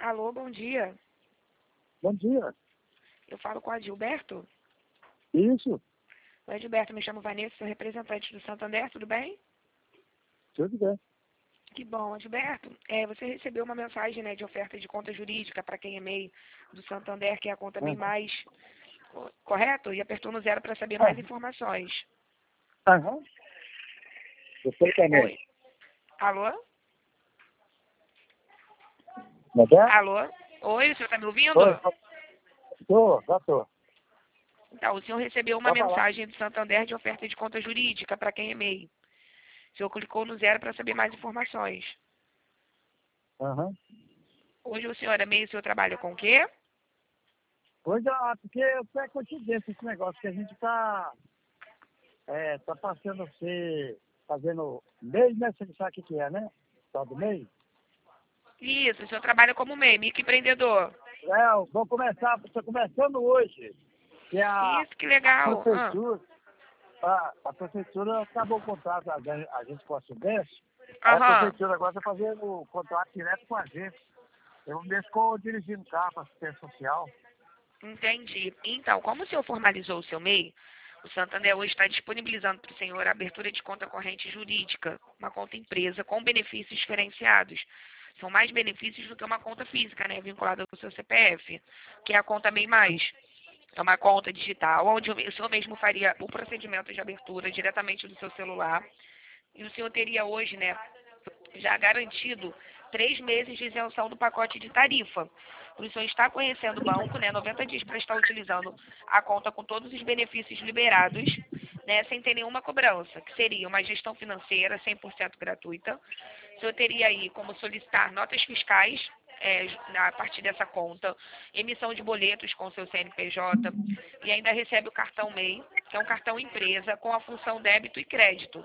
Alô, bom dia. Bom dia. Eu falo com o Adilberto. Isso, Oi, Adilberto, me chamo Vanessa, sou representante do Santander, tudo bem? tudo bem. Que bom, Adilberto. Você recebeu uma mensagem, né, de oferta de conta jurídica para quem é MEI do Santander, que é a conta MEI+, correto? E apertou no 0 para saber mais informações. Aham. Você também. Oi. Alô? Não é? Alô? Oi, o senhor está me ouvindo? Oi, já tô. Então, o senhor recebeu uma Pode falar. mensagem do Santander de oferta de conta jurídica para quem é MEI. O senhor clicou no 0 para saber mais informações. Aham. Hoje o senhor é MEI, o senhor trabalha com o quê? Pois é, porque é coincidência esse negócio que a gente tá passando a ser, fazendo mês, né? Você sabe o que é, né? Todo mês. Isso, o senhor trabalha como MEI, microempreendedor. Estou começando hoje, que a Isso, que legal. prefeitura, a prefeitura acabou o contrato, a gente com a Sudeste, aí a Aham, prefeitura agora está fazendo o contrato direto com a gente. Eu me estou dirigindo carro para assistência social. entendi. Então, como o senhor formalizou o seu MEI, o Santander hoje está disponibilizando para o senhor a abertura de conta corrente jurídica, uma conta empresa com benefícios diferenciados. São mais benefícios do que uma conta física, né, vinculada ao seu CPF, que é a conta MEI+. É uma conta digital, onde o senhor mesmo faria o procedimento de abertura diretamente do seu celular. E o senhor teria hoje, né, já garantido 3 meses de isenção do pacote de tarifa. O senhor está conhecendo o banco, né, 90 dias para estar utilizando a conta com todos os benefícios liberados, né, sem ter nenhuma cobrança, que seria uma gestão financeira 100% gratuita. O senhor teria aí como solicitar notas fiscais a partir dessa conta, emissão de boletos com seu CNPJ e ainda recebe o cartão MEI, que é um cartão empresa com a função débito e crédito.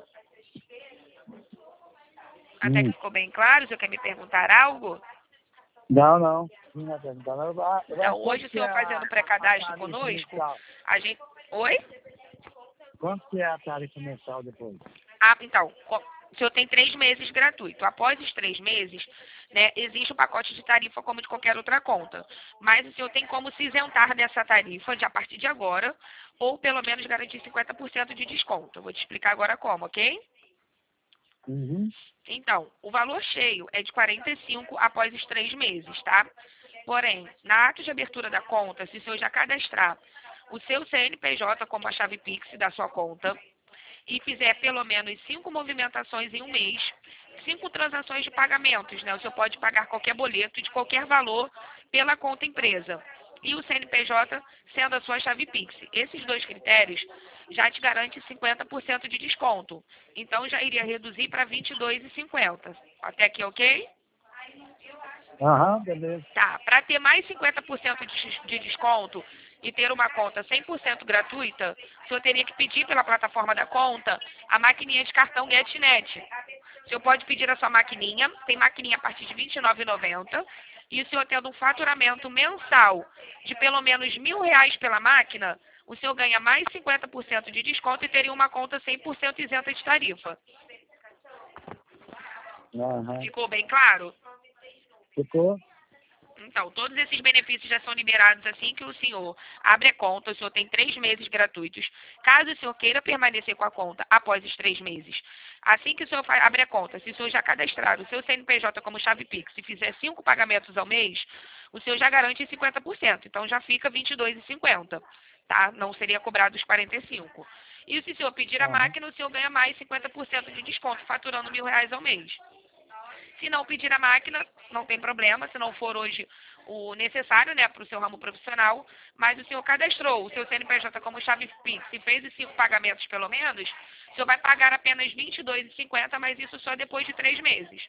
Até que ficou bem claro, o senhor quer me perguntar algo? Não. Não é perguntar. Então, hoje Quanto o que é senhor a fazendo pré-cadastro tarifa conosco, mensal? a gente... Oi? Quanto que é a tarifa mensal depois? Ah, então, o senhor tem 3 meses gratuito. Após os 3 meses, né, existe o pacote de tarifa como de qualquer outra conta. Mas o senhor tem como se isentar dessa tarifa a partir de agora, ou pelo menos garantir 50% de desconto. Eu vou te explicar agora como, ok? Uhum. Então, o valor cheio é de 45 após os 3 meses, tá? Porém, na ata de abertura da conta, se o senhor já cadastrar o seu CNPJ como a chave Pix da sua conta e fizer pelo menos 5 movimentações em um mês, 5 transações de pagamentos, né? O senhor pode pagar qualquer boleto de qualquer valor pela conta empresa. E o CNPJ sendo a sua chave Pix. Esses dois critérios já te garante 50% de desconto. Então já iria reduzir para R$ 22,50. Até aqui, ok? Aham, beleza. Tá, para ter mais 50% de desconto e ter uma conta 100% gratuita, o senhor teria que pedir pela plataforma da conta a maquininha de cartão GetNet. O senhor pode pedir a sua maquininha, tem maquininha a partir de R$ 29,90, e o senhor tendo um faturamento mensal de pelo menos R$ 1.000 pela máquina, o senhor ganha mais 50% de desconto e teria uma conta 100% isenta de tarifa. Aham. Ficou bem claro? Ficou? Então, todos esses benefícios já são liberados assim que o senhor abre a conta. O senhor tem 3 meses gratuitos. Caso o senhor queira permanecer com a conta após os 3 meses, assim que o senhor abre a conta, se o senhor já cadastrar o seu CNPJ como chave Pix e fizer 5 pagamentos ao mês, o senhor já garante 50%. Então, já fica R$ 22,50, tá? Não seria cobrado os 45. E se o senhor pedir a Aham. máquina, o senhor ganha mais 50% de desconto, faturando R$ 1.000 ao mês. Se não pedir a máquina, não tem problema, se não for hoje o necessário, né, para o seu ramo profissional, mas o senhor cadastrou o seu CNPJ como chave Pix e fez os 5 pagamentos pelo menos, o senhor vai pagar apenas R$ 22,50, mas isso só depois de 3 meses.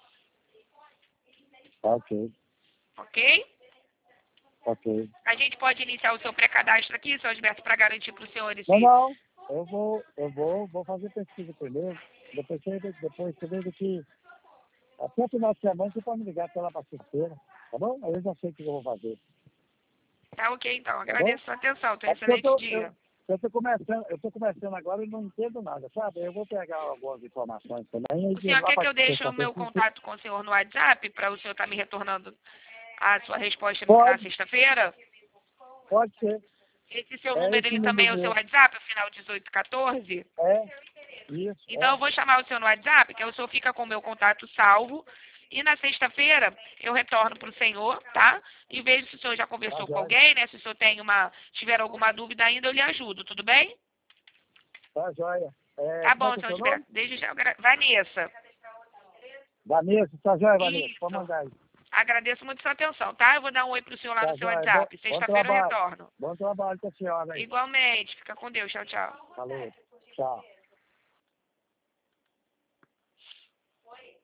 Ok. Ok? Ok. A gente pode iniciar o seu pré-cadastro aqui, seu Alberto, para garantir para o senhor Não. Eu vou fazer pesquisa primeiro. Depois você vê que até o final de semana você pode me ligar até lá para sexta-feira. Tá bom? Aí eu já sei o que eu vou fazer. Tá ok, então. Tá bom? Agradeço a sua atenção. Tenha um É porque excelente dia. eu tô começando agora e não entendo nada, sabe? Eu vou pegar algumas informações também O e senhor lá quer para que eu deixe o sexta-feira. meu contato com o senhor no WhatsApp para o senhor estar me retornando a sua resposta na Pode, sexta-feira? pode ser. Esse seu É número, esse ele também é o número seu mesmo. WhatsApp, o final 1814? Isso, Então eu vou chamar o senhor no WhatsApp, que aí o senhor fica com o meu contato salvo. E na sexta-feira eu retorno para o senhor, tá? E vejo se o senhor já conversou Tá com jóia. alguém, né? Se o senhor tem tiver alguma dúvida ainda, eu lhe ajudo, tudo bem? Tá jóia. Tá Como é bom, que é senhor seu Gilberto. nome? Desde já, Vanessa. Vanessa, tá jóia, Vanessa? Isso. Pode mandar aí. Agradeço muito sua atenção, tá? Eu vou dar um oi pro senhor lá Tá no seu jóia. Bom, WhatsApp. bom Sexta-feira eu trabalho. retorno. Bom trabalho com a senhora aí. Igualmente. Fica com Deus. Tchau, tchau. Falou. Tchau.